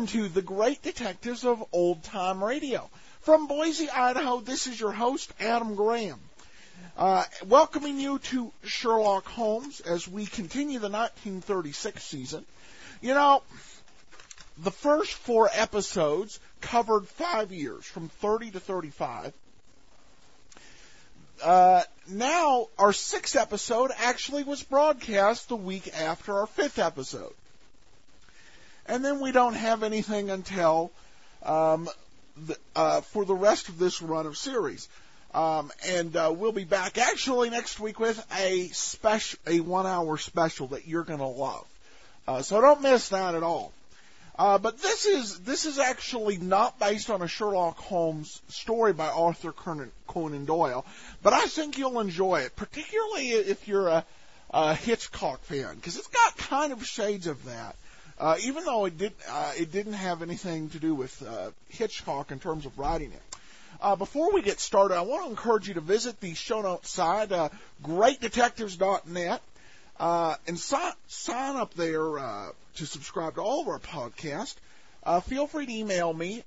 welcome to the Great Detectives of Old Time Radio. From Boise, Idaho, this is your host, Adam Graham. Welcoming you to Sherlock Holmes as we continue the 1936 season. You know, the first 4 episodes covered 5 years, from 30 to 35. Now, our 6th episode actually was broadcast the week after our 5th episode. And then we don't have anything until for the rest of this run of series. And we'll be back actually next week with a 1-hour special that you're going to love. So don't miss that at all. But this is actually not based on a Sherlock Holmes story by Arthur Conan Doyle, but I think you'll enjoy it, particularly if you're a Hitchcock fan, because it's got kind of shades of that. Even though it didn't have anything to do with Hitchcock in terms of writing it. Before we get started, I want to encourage you to visit the show notes site, greatdetectives.net, and sign up there to subscribe to all of our podcasts. Feel free to email me,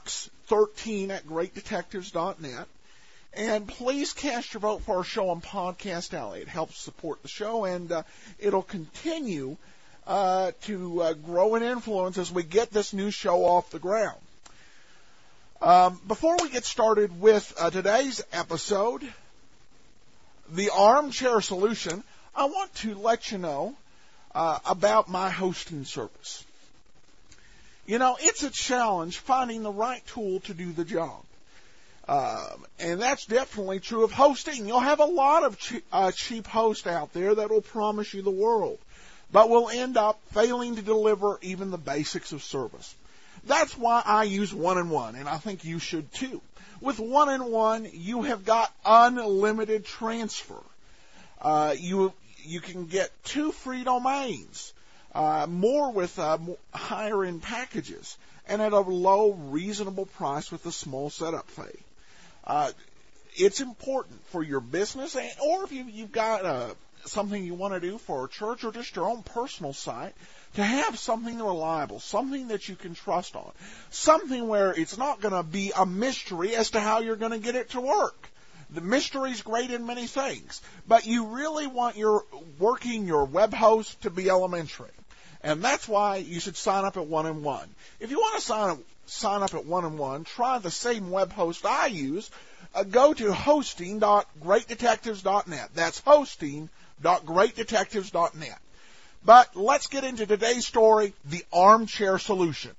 box13@greatdetectives.net, and please cast your vote for our show on Podcast Alley. It helps support the show, and it'll continue to grow in influence as we get this new show off the ground. Before we get started with today's episode, The Armchair Solution, I want to let you know about my hosting service. You know, it's a challenge finding the right tool to do the job. And that's definitely true of hosting. You'll have a lot of cheap hosts out there that will promise you the world, but will end up failing to deliver even the basics of service. That's why I use One-in-One, and I think you should too. With One-in-One, you have got unlimited transfer. You can get 2 free domains, more with higher-end packages, and at a low, reasonable price with a small setup fee. It's important for your business, or if you've got something you want to do for a church or just your own personal site, to have something reliable, something that you can trust on, something where it's not going to be a mystery as to how you're going to get it to work. The mystery's great in many things, but you really want your web host to be elementary. And that's why you should sign up at One-in-One. If you want to sign up at One-in-One, try the same web host I use. Go to hosting.greatdetectives.net. That's hosting.greatdetectives.net. But let's get into today's story, The Armchair Solution.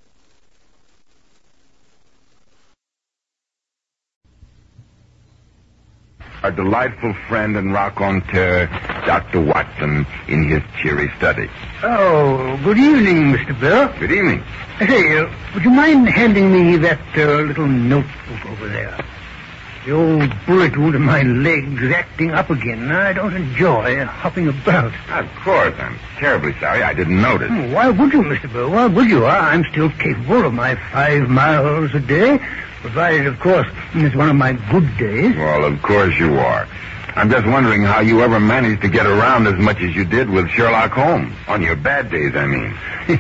Our delightful friend and raconteur, Dr. Watson, in his cheery study. Oh, good evening, Mr. Bell. Good evening. Say, would you mind handing me that little notebook over there? The old bullet wound in my leg's acting up again. I don't enjoy hopping about. Of course. I'm terribly sorry. I didn't notice. Why would you, Mr. Bell? Why would you? I'm still capable of my 5 miles a day, provided, of course, it's one of my good days. Well, of course you are. I'm just wondering how you ever managed to get around as much as you did with Sherlock Holmes. On your bad days, I mean.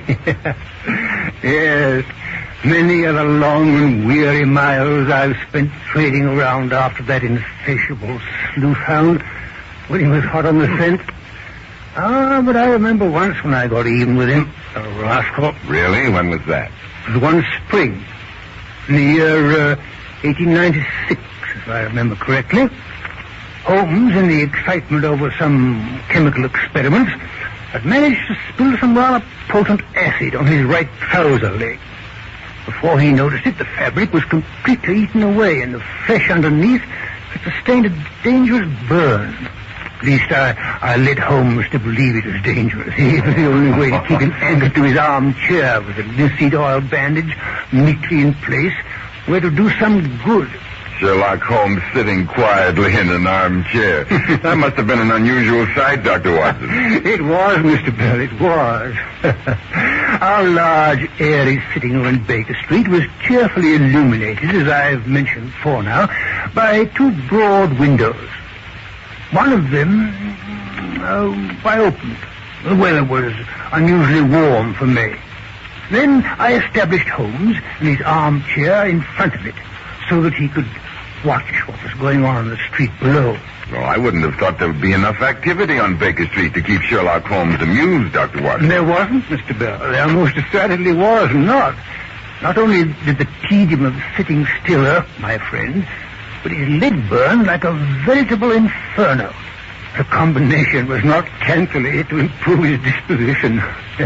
Yes. Many are the long and weary miles I've spent trading around after that insatiable sleuth-hound when he was hot on the scent. But I remember once when I got even with him, a rascal. Really? When was that? It was one spring, in the year 1896, if I remember correctly. Holmes, in the excitement over some chemical experiments, had managed to spill some rather potent acid on his right trouser leg. Before he noticed it, the fabric was completely eaten away, and the flesh underneath had sustained a dangerous burn. At least I led Holmes to believe it was dangerous. It was the only way to keep him anchored to his armchair with a linseed oil bandage neatly in place, where to do some good. Sherlock Holmes sitting quietly in an armchair. That must have been an unusual sight, Dr. Watson. It was, Mr. Bell, it was. Our large, airy sitting room in Baker Street was cheerfully illuminated, as I've mentioned before now, by 2 broad windows. One of them, I opened. The weather was unusually warm for May. Then I established Holmes in his armchair in front of it, so that he could watch what was going on in the street below. Well, I wouldn't have thought there would be enough activity on Baker Street to keep Sherlock Holmes amused, Dr. Watson. There wasn't, Mr. Bell. There most assuredly was not. Not only did the tedium of sitting still irk my friend, but his lid burned like a veritable inferno. The combination was not calculated to improve his disposition.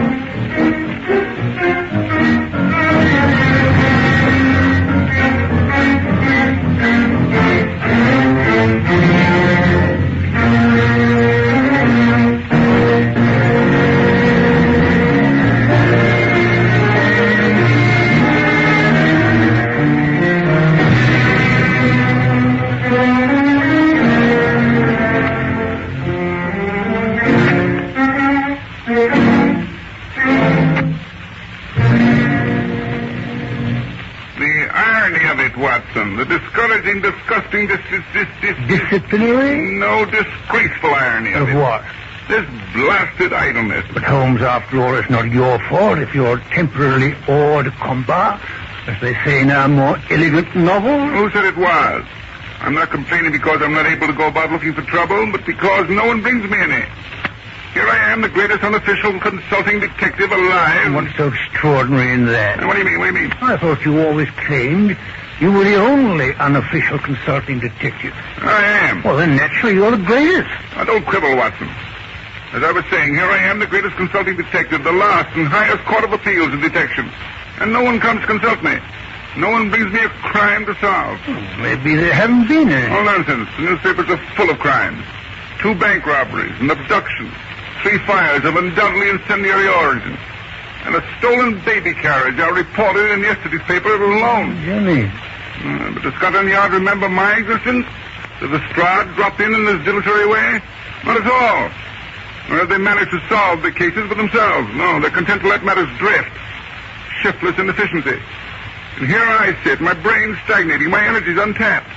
The discouraging, disgusting, Disciplinary? No, disgraceful irony of it. Of what? This blasted idleness. But Holmes, after all, it's not your fault if you're temporarily hors de combat, as they say in our more elegant novel. Who said it was? I'm not complaining because I'm not able to go about looking for trouble, but because no one brings me any. Here I am, the greatest unofficial consulting detective alive. And what's so extraordinary in that? What do you mean? What do you mean? I thought you always claimed you were the only unofficial consulting detective. I am. Well, then naturally you're the greatest. Now, don't quibble, Watson. As I was saying, here I am, the greatest consulting detective, the last and highest court of appeals in detection. And no one comes to consult me. No one brings me a crime to solve. Maybe there haven't been any. All nonsense. The newspapers are full of crimes. 2 bank robberies, an abduction, 3 fires of undoubtedly incendiary origin, and a stolen baby carriage are reported in yesterday's paper alone. Jimmy. But does Scotland Yard remember my existence? Does Lestrade drop in this dilatory way? Not at all. Nor have they managed to solve the cases for themselves. No, they're content to let matters drift. Shiftless inefficiency. And here I sit, my brain stagnating, my energies untapped.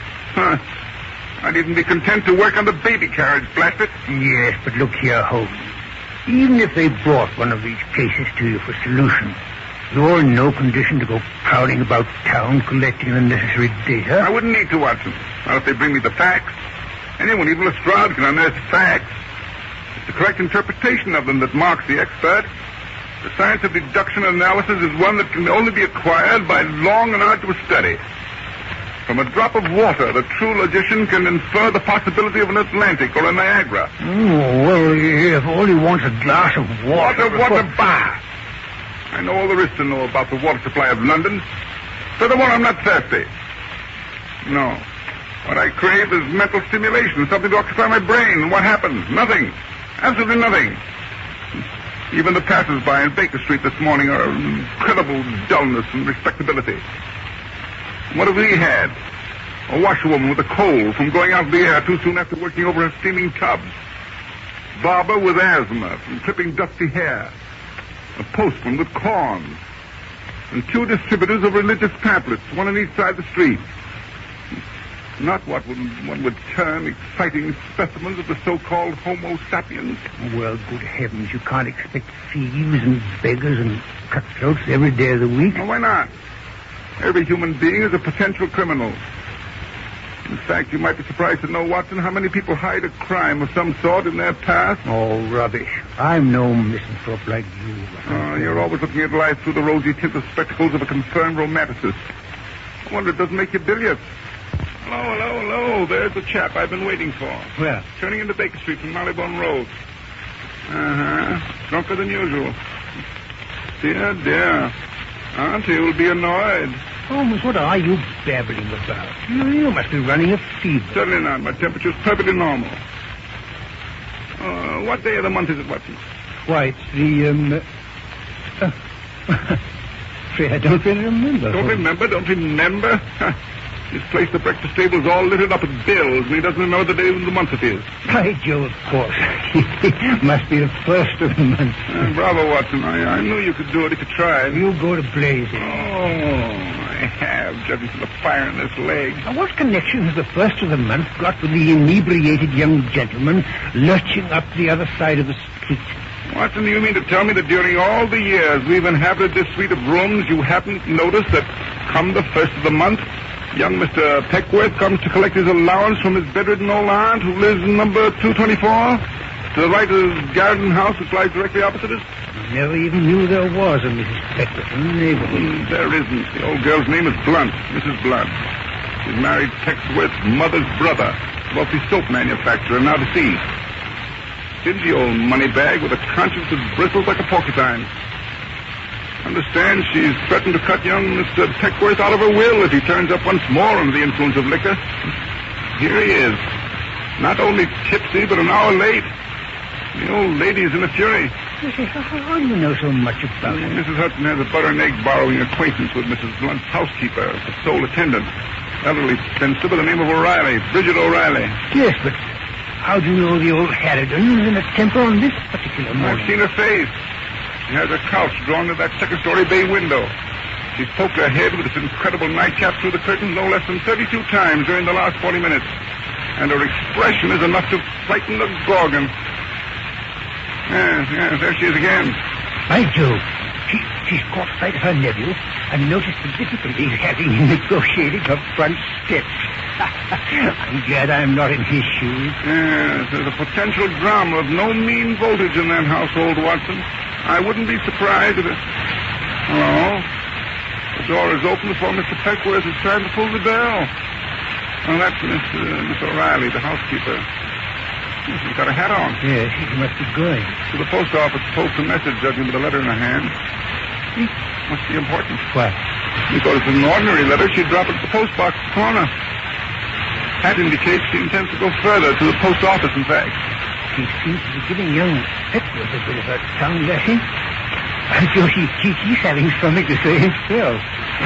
I'd even be content to work on the baby carriage, blast it. Yes, but look here, Holmes. Even if they brought one of these cases to you for solution, you're in no condition to go prowling about town collecting the necessary data. I wouldn't need to, Watson. Not if they bring me the facts. Anyone, even Lestrade, can unearth facts. It's the correct interpretation of them that marks the expert. The science of deduction and analysis is one that can only be acquired by long and arduous study. From a drop of water, the true logician can infer the possibility of an Atlantic or a Niagara. Oh, well, if all he wants is a glass of water... Water, bah! I know all there is to know about the water supply of London. Furthermore, I'm not thirsty. No. What I crave is mental stimulation, something to occupy my brain. And what happens? Nothing. Absolutely nothing. Even the passers-by in Baker Street this morning are incredible dullness and respectability. What have we had? A washerwoman with a cold from going out in the air too soon after working over her steaming tubs. Barber with asthma from clipping dusty hair. A postman with corns. And 2 distributors of religious pamphlets, one on each side of the street. Not what one would term exciting specimens of the so-called Homo sapiens. Well, good heavens, you can't expect thieves and beggars and cutthroats every day of the week. Well, why not? Every human being is a potential criminal. In fact, you might be surprised to know, Watson, how many people hide a crime of some sort in their past. Oh, rubbish. I'm no misanthrope like you. Oh, you're always looking at life through the rosy tinted spectacles of a confirmed romanticist. I wonder it doesn't make you bilious. Hello. There's the chap I've been waiting for. Where? Turning into Baker Street from Marylebone Road. Drunker than usual. Dear. Aunt, he will be annoyed. Holmes, what are you babbling about? You must be running a fever. Certainly not. My temperature's perfectly normal. What day of the month is it, Watson? Why, it's the, I don't really remember. Don't remember? This place, the breakfast table, is all littered up with bills, and he doesn't know the day of the month it is. By Joe, of course. Must be the first of the month. Bravo, Watson. I knew you could do it if you tried. You go to blazing. I have, judging from the fire in this leg. Now, what connection has the first of the month got with the inebriated young gentleman lurching up the other side of the street? Watson, do you mean to tell me that during all the years we've inhabited this suite of rooms, you haven't noticed that come the first of the month, young Mr. Peckworth comes to collect his allowance from his bedridden old aunt who lives in number 224? To the right of his garden house, which lies directly opposite us? I never even knew there was a Mrs. Peckworth in the neighborhood. There isn't. The old girl's name is Blunt, Mrs. Blunt. She's married Peckworth's mother's brother, a wealthy soap manufacturer, now deceased. Stingy old moneybag with a conscience that bristles like a porcupine. Understand she's threatened to cut young Mr. Peckworth out of her will if he turns up once more under the influence of liquor. Here he is. Not only tipsy, but an hour late. The old lady's in a fury. How do you know so much about it? Mrs. Hudson has a butter and egg borrowing acquaintance with Mrs. Blunt's housekeeper, the sole attendant. Elderly spinster by the name of O'Reilly, Bridget O'Reilly. Yes, but how do you know the old harridan is in a temper on this particular morning? I've seen her face. She has her couch drawn to that second-story bay window. She's poked her head with this incredible nightcap through the curtain no less than 32 times during the last 40 minutes. And her expression is enough to frighten the Gorgon. Yes, there she is again. By Jove, she's caught sight of her nephew and noticed the difficulty he's having in negotiating her front steps. I'm glad I'm not in his shoes. Yes, there's a potential drama of no mean voltage in that household, Watson. I wouldn't be surprised if it... Hello? The door is open before Mr. Peckworth is trying to pull the bell. Oh, that's Miss O'Reilly, the housekeeper. She's got a hat on. Yes, she must be going. To the post office to post a message, judging with a letter in her hand. What's the importance? What? You thought it's an ordinary letter, she'd drop it at the postbox corner. That indicates she intends to go further, to the post office, in fact. She seems to be giving young Peckworth a bit of a tongue lashing. I'm sure he's having something to say himself.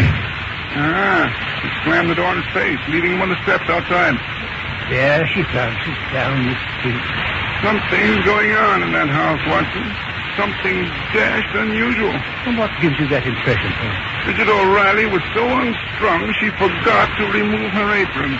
She slammed the door in his face, leaving him on the steps outside. There she bounces down the street. Something's going on in that house, Watson. Something dashed unusual. And what gives you that impression, sir? Bridget O'Reilly was so unstrung she forgot to remove her apron.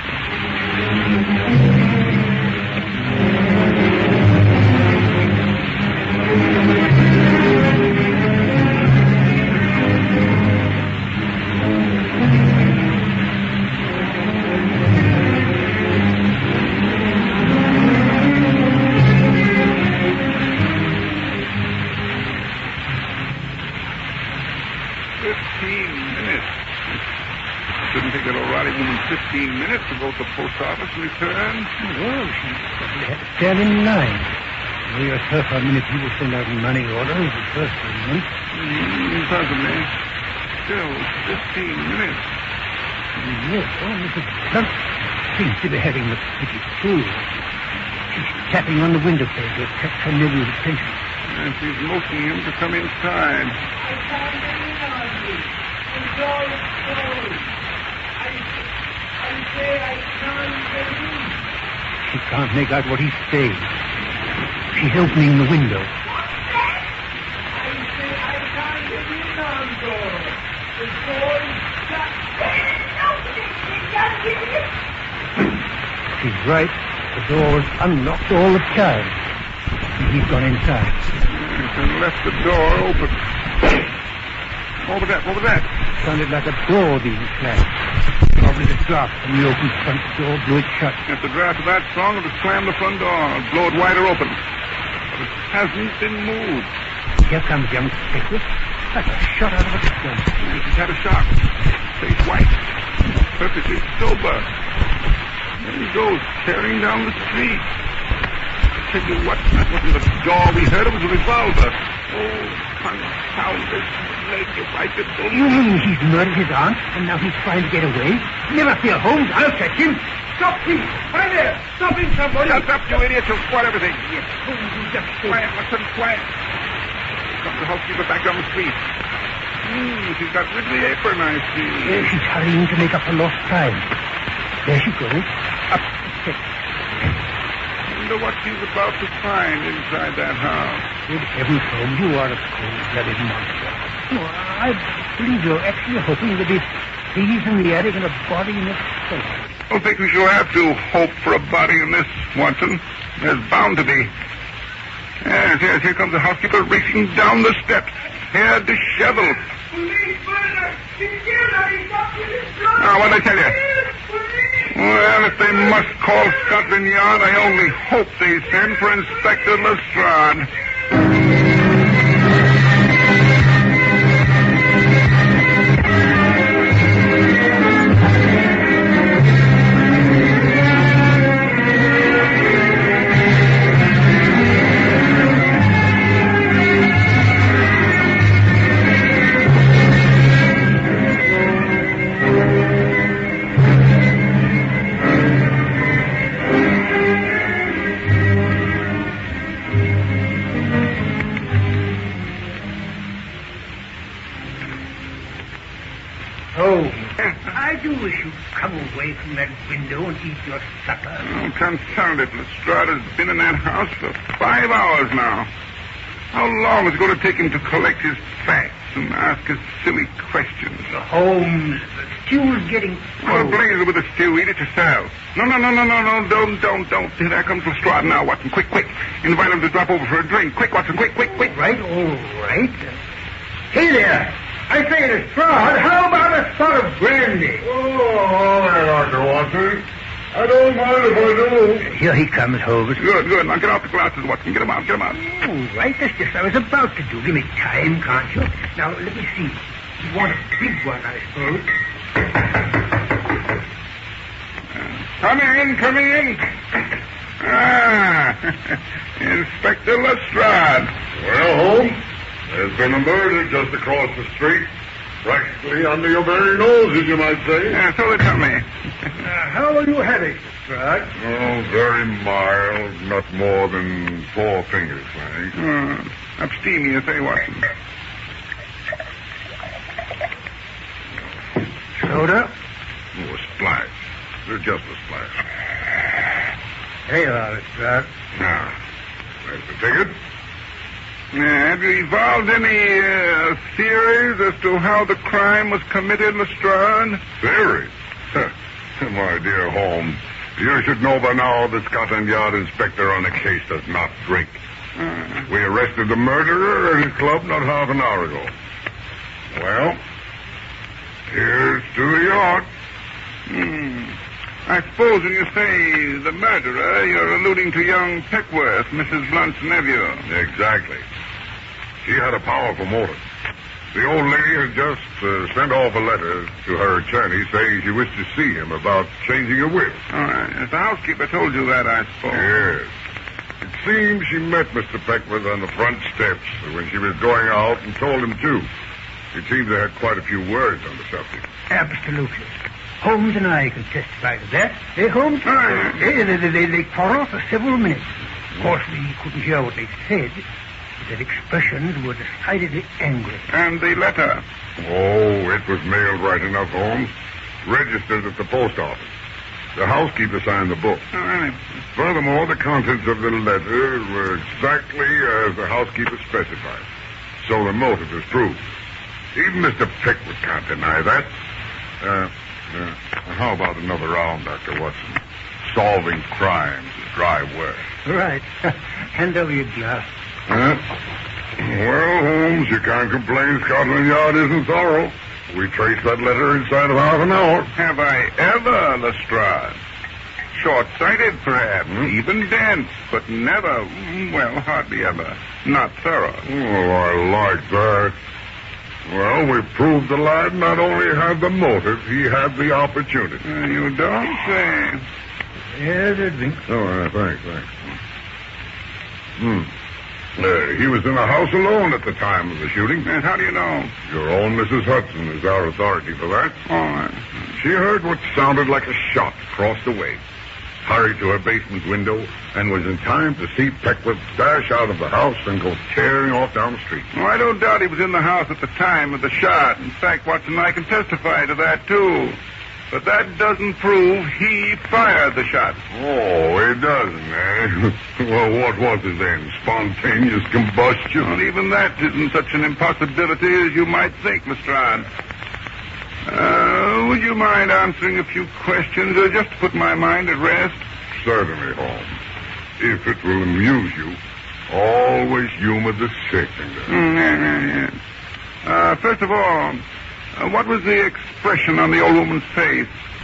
Shouldn't take that O'Reilly woman 15 minutes to go to the post office and return. Well, she probably had to stand in line. We yourself how many people send out money orders the first of the month. Possibly. Still, 15 minutes. Yes, oh, Mrs. Blunt seems to be having a pretty fool. She's tapping on the window pane to attract her nephew's attention. And she's motioning him to come inside. I can't get in on you. The door is closed. I say I can't get in. She can't make out what he's saying. She's opening the window. What's that? I say I can't get in on door. The door is shut. Open it. You can't get in. She's right. The door was unlocked all the time. He's gone inside. And left the door open. What was that? Sounded like a door being slammed. Probably the draft from the open front door blew it shut. If the draft of that strong, it would slam the front door and blow it wider open. But it hasn't been moved. Here comes young Peckworth. Like a shot out of a gun. He's had a shock. Face white. Perfectly sober. There he goes, tearing down the street. I tell you what, that wasn't the door we heard. It was a revolver. Oh, confound this leg if I could believe. You mean he's murdered his aunt, and now he's trying to get away? Never fear, Holmes. I'll catch him. Stop, please. Hi there. Stop him, somebody. Shut up, you idiot. You'll spoil everything. Yes, Holmes, you just say. Quiet, Watson, quiet. Here comes the housekeeper back down the street. She's got rid of the apron, I see. She's hurrying to make up for lost time. There she goes. Up the steps. I wonder what she's about to find inside that house. Good heavens, Holmes, you are a cold-blooded monster. No, I believe you're actually hoping there'll be thieves in the attic and a body in the cellar. I don't think we shall have to hope for a body in this, Watson. There's bound to be. Yes, here comes the housekeeper racing down the steps, hair disheveled. Police, murder! He's killed her! He's up with his blood! Now, what'd I tell you? Police! Well, if they must call Scotland Yard, I only hope they send for Inspector Lestrade. I do wish you'd come away from that window and eat your supper. Oh, confound it. Lestrade has been in that house for 5 hours now. How long is it going to take him to collect his facts and ask us silly questions? Holmes, the stew's getting Well, cold. blaze it with a stew. Eat it yourself. No. Don't. There comes Lestrade now, Watson. Quick. Invite him to drop over for a drink. Quick, Watson. Quick. Right, all right. Hey there. I say, Lestrade, how about a spot of brandy? Oh, all right, Dr. Watson. I don't mind if I do. Here he comes, Holmes. Good. Now get out the glasses, Watson. Get him out. All right, that's just what I was about to do. Give me time, can't you? Now, let me see. You want a big one, I suppose. Coming in. Inspector Lestrade. Well, Holmes, there's been a murder just across the street. Practically under your very nose, as you might say. Yeah, so they tell me. How are you heading, Lestrade? Oh, very mild. Not more than 4 fingers, thanks. Abstemious, Watson? Soda? Oh, a splash. Just a splash. There you are, Lestrade. Now, there's the ticket. Have you evolved any theories as to how the crime was committed, Lestrade? Theories? My dear Holmes, you should know by now the Scotland Yard inspector on the case does not drink. We arrested the murderer at his club not half an hour ago. Well, here's to the yacht. I suppose when you say the murderer, you're alluding to young Peckworth, Mrs. Blunt's nephew. Exactly. She had a powerful motive. The old lady had just sent off a letter to her attorney saying she wished to see him about changing a will. All right. The housekeeper told you that, I suppose. Yes. It seems she met Mr. Peckworth on the front steps when she was going out and told him to. It seems they had quite a few words on the subject. Absolutely. Holmes and I can testify to that. Hey, Holmes? They quarreled for several minutes. Of course, we couldn't hear what they said. But their expressions were decidedly angry. And the letter? Oh, it was mailed right enough, Holmes. Registered at the post office. The housekeeper signed the book. Oh, really? Furthermore, the contents of the letter were exactly as the housekeeper specified. So the motive is proved. Even Mr. Pickwood can't deny that. How about another round, Dr. Watson? Solving crimes is dry work. Right. Hand over your glass. Well, Holmes, you can't complain Scotland Yard isn't thorough. We traced that letter inside of half an hour. Have I ever, Lestrade? Short-sighted, perhaps, even dense, but never, well, hardly ever, not thorough. Oh, I like that. Well, we proved the lad not only had the motive, he had the opportunity. You don't say. Here's a drink. Oh, thanks. He was in the house alone at the time of the shooting. And how do you know? Your own Mrs. Hudson is our authority for that. All right. She heard what sounded like a shot across the way, hurried to her basement window, and was in time to see Peckworth dash out of the house and go tearing off down the street. Well, I don't doubt he was in the house at the time of the shot. In fact, Watson and I can testify to that, too. But that doesn't prove he fired the shot. Oh, it doesn't, eh? Well, what was it then? Spontaneous combustion? Well, even that isn't such an impossibility as you might think, Lestrade. Would you mind answering a few questions, just to put my mind at rest? Certainly, Holmes. If it will amuse you. Always humor the sick. First of all, what was the expression on the old woman's face?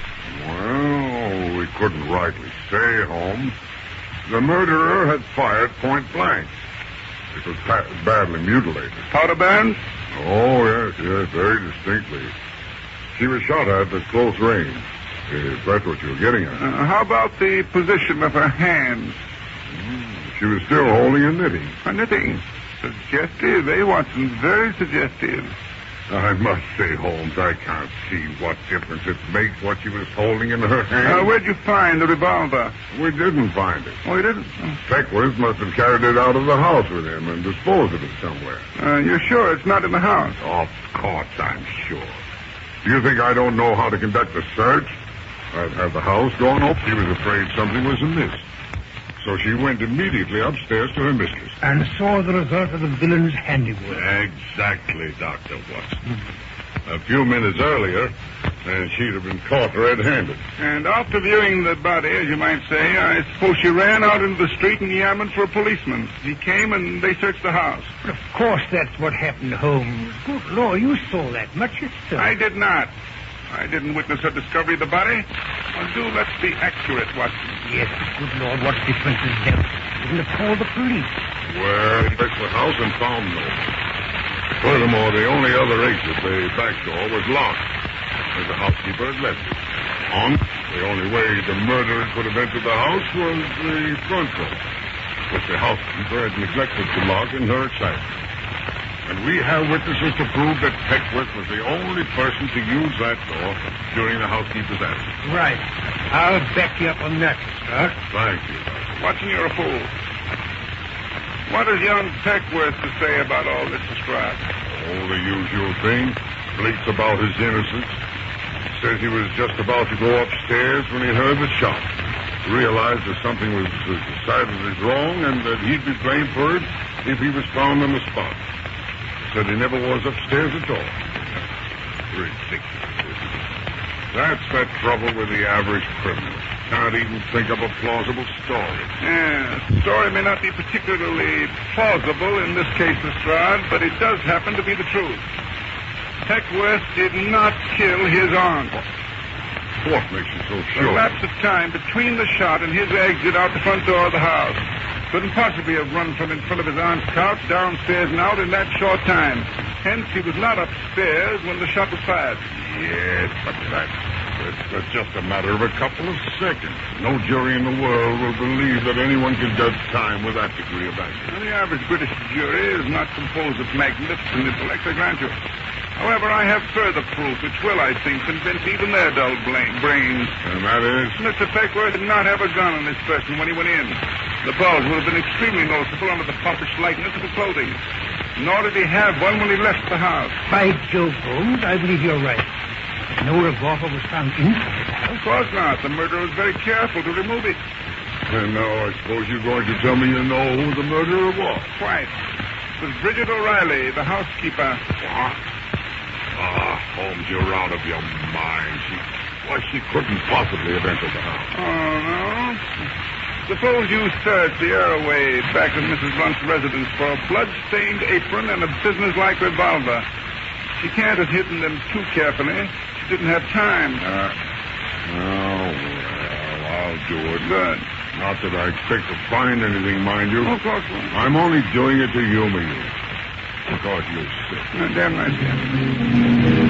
Well, we couldn't rightly say, Holmes. The murderer had fired point blank. It was badly mutilated. Powder burns? Oh, yes, very distinctly. She was shot at close range, if that's what you're getting at. How about the position of her hands? She was still holding a knitting. A knitting? Suggestive, eh, Watson? Very suggestive. I must say, Holmes, I can't see what difference it makes what she was holding in her hand. Where'd you find the revolver? We didn't find it. Oh, you didn't? Peckworth must have carried it out of the house with him and disposed of it somewhere. You're sure it's not in the house? Of course, I'm sure. Do you think I don't know how to conduct a search? I'd have the house gone up. She was afraid something was amiss. So she went immediately upstairs to her mistress. And saw the result of the villain's handiwork. Exactly, Dr. Watson. A few minutes earlier, and she'd have been caught red-handed. And after viewing the body, as you might say, I suppose she ran out into the street and yammered for a policeman. He came and they searched the house. But of course that's what happened, Holmes. Good Lord, you saw that much yourself. I did not. I didn't witness her discovery of the body. Well, let's be accurate, Watson. Yes, good Lord, what difference is there? Wouldn't have called the police. Well, he searched the house and found no one. Furthermore, the only other exit, the back door, was locked, as the housekeeper had left it. The only way the murderer could have entered the house was the front door, which the housekeeper had neglected to lock in her excitement. And we have witnesses to prove that Peckworth was the only person to use that door during the housekeeper's absence. Right. I'll back you up on that, sir. Thank you. Watson, you're a fool. What has young Peckworth to say about all this described? Oh, the usual thing. Bleats about his innocence. Says he was just about to go upstairs when he heard the shot. Realized that something was decidedly wrong and that he'd be blamed for it if he was found on the spot. Said he never was upstairs at all. Ridiculous. That's the trouble with the average criminal. Can't even think of a plausible story. Yeah, the story may not be particularly plausible in this case, Lestrade, but it does happen to be the truth. Peckworth did not kill his aunt. What makes you so sure? The lapse of time between the shot and his exit out the front door of the house couldn't possibly have run from in front of his aunt's couch downstairs and out in that short time. Hence, he was not upstairs when the shot was fired. Yes, but that's just a matter of a couple of seconds. No jury in the world will believe that anyone can judge time with that degree of accuracy. Well, the average British jury is not composed of magnificent intellect, I grant you. However, I have further proof which will, I think, convince even their dull brains. And that is? Mr. Peckworth did not have a gun on his person when he went in. The bulge would have been extremely noticeable under the popish lightness of his clothing. Nor did he have one when he left the house. By Jove, Holmes, I believe you're right. No revolver was found inside the house. Of course not. The murderer was very careful to remove it. And now I suppose you're going to tell me you know who the murderer was. Quite. It was Bridget O'Reilly, the housekeeper. What? Holmes, you're out of your mind. She couldn't possibly have entered the house. Oh, no? Suppose you search the airway back of Mrs. Blunt's residence for a blood-stained apron and a businesslike revolver. She can't have hidden them too carefully. She didn't have time. Well, I'll do it. Good. Not that I expect to find anything, mind you. Oh, of course not. I'm only doing it to humor you. Because you're sick. Damn right, yeah.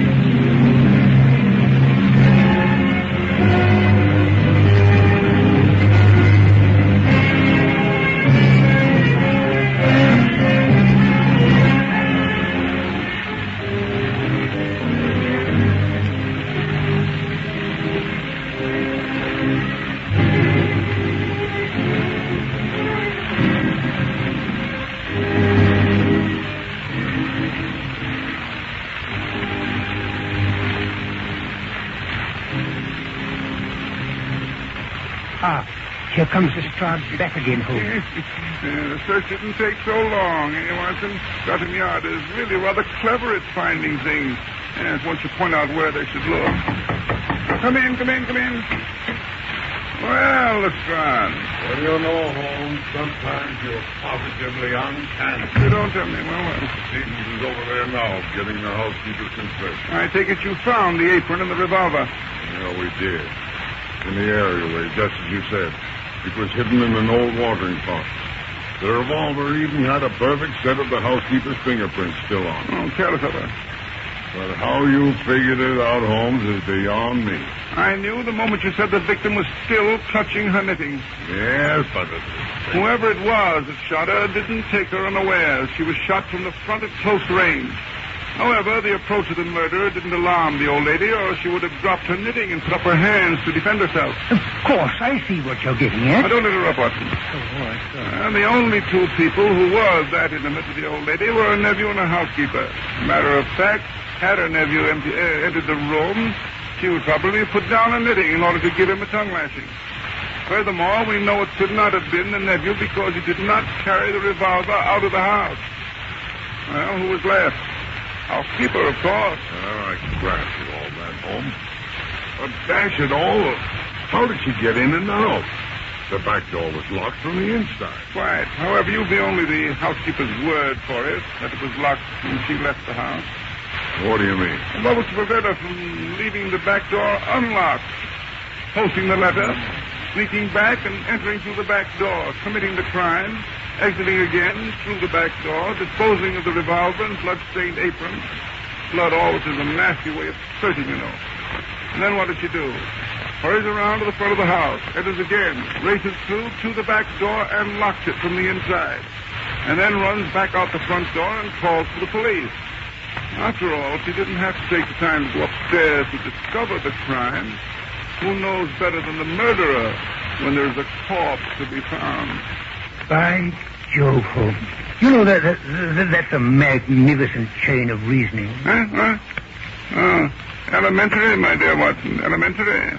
Here comes Lestrade back again, Holmes. The search didn't take so long, Watson? Scotland Yard is really rather clever at finding things. Yes, once you point out where they should look. Come in. Well, Lestrade. What do you know, Holmes? Sometimes you're positively uncanny. You don't tell me. Well. Stevens is over there now, getting the housekeeper's confession. I take it you found the apron and the revolver. Yeah, we did. In the areaway, just as you said. It was hidden in an old watering pot. The revolver even had a perfect set of the housekeeper's fingerprints still on it. Oh, tell us about it. But how you figured it out, Holmes, is beyond me. I knew the moment you said the victim was still clutching her knitting. Yes, but Whoever it was that shot her didn't take her unawares. She was shot from the front at close range. However, the approach of the murderer didn't alarm the old lady, or she would have dropped her knitting and put up her hands to defend herself. Of course, I see what you're getting at. Now, don't interrupt, Watson. And the only two people who were that intimate with the old lady were her nephew and her housekeeper. Matter of fact, had her nephew entered the room, she would probably have put down her knitting in order to give him a tongue lashing. Furthermore, we know it could not have been the nephew because he did not carry the revolver out of the house. Well, who was left? Housekeeper, of course. I grasp it all that, Holmes. But dash it all, how did she get in and out? The back door was locked from the inside. Quite. However, you've only the housekeeper's word for it, that it was locked when she left the house. What do you mean? What was to prevent her from leaving the back door unlocked? Posting the letter, sneaking back and entering through the back door, committing the crime, exiting again through the back door, disposing of the revolver and blood-stained apron. Blood always is a nasty way of searching, you know. And then what did she do? Hurries around to the front of the house, enters again, races through to the back door and locks it from the inside. And then runs back out the front door and calls for the police. After all, she didn't have to take the time to go upstairs to discover the crime. Who knows better than the murderer when there's a corpse to be found? By Jove, Holmes. You know, that's a magnificent chain of reasoning. Huh? Oh, elementary, my dear Watson, elementary.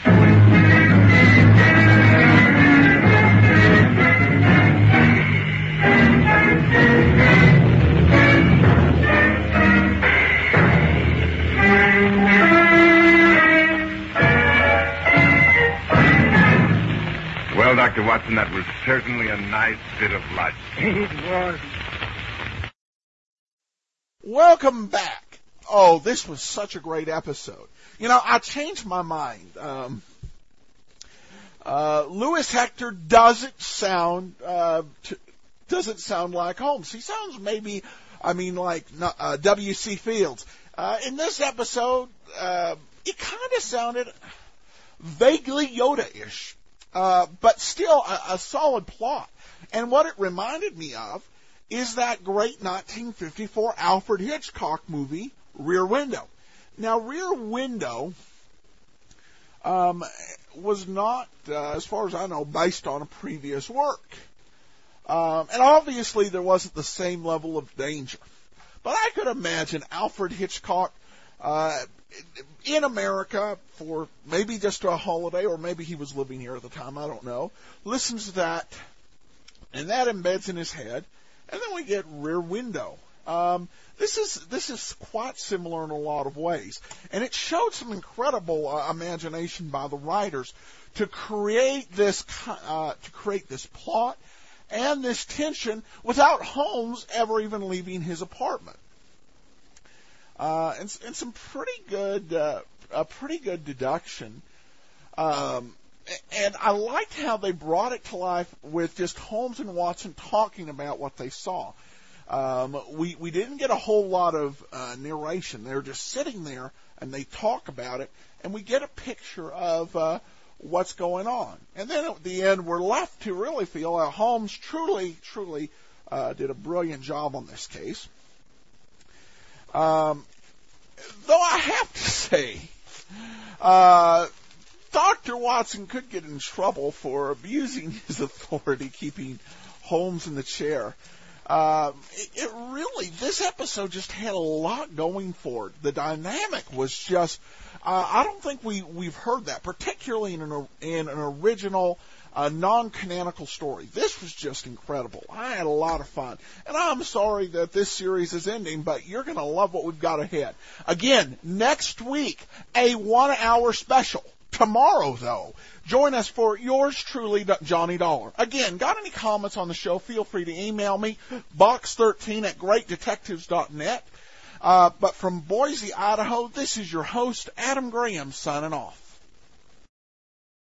Well, Dr. Watson, that was certainly a nice bit of luck. It was. Welcome back. Oh, this was such a great episode. You know, I changed my mind. Louis Hector doesn't sound like Holmes. He sounds like W.C. Fields. In this episode, it kind of sounded vaguely Yoda-ish. But still a solid plot. And what it reminded me of is that great 1954 Alfred Hitchcock movie, Rear Window. Now, Rear Window was not, as far as I know, based on a previous work. And obviously there wasn't the same level of danger. But I could imagine Alfred Hitchcock in America for maybe just a holiday, or maybe he was living here at the time, I don't know, listens to that, and that embeds in his head, and then we get Rear Window. This is quite similar in a lot of ways, and it showed some incredible imagination by the writers to create this plot and this tension without Holmes ever even leaving his apartment. And some pretty good deduction. And I liked how they brought it to life with just Holmes and Watson talking about what they saw. We didn't get a whole lot of narration. They're just sitting there and they talk about it, and we get a picture of what's going on. And then at the end, we're left to really feel that Holmes truly did a brilliant job on this case. Though I have to say, Dr. Watson could get in trouble for abusing his authority, keeping Holmes in the chair. This episode just had a lot going for it. The dynamic was just, I don't think we've heard that, particularly in an original, non-canonical story. This was just incredible. I had a lot of fun. And I'm sorry that this series is ending, but you're going to love what we've got ahead. Again, next week, a 1-hour special. tomorrow, though. Join us for yours truly, Johnny Dollar. Again, got any comments on the show, feel free to email me, box13@greatdetectives.net. But from Boise, Idaho, this is your host, Adam Graham, signing off.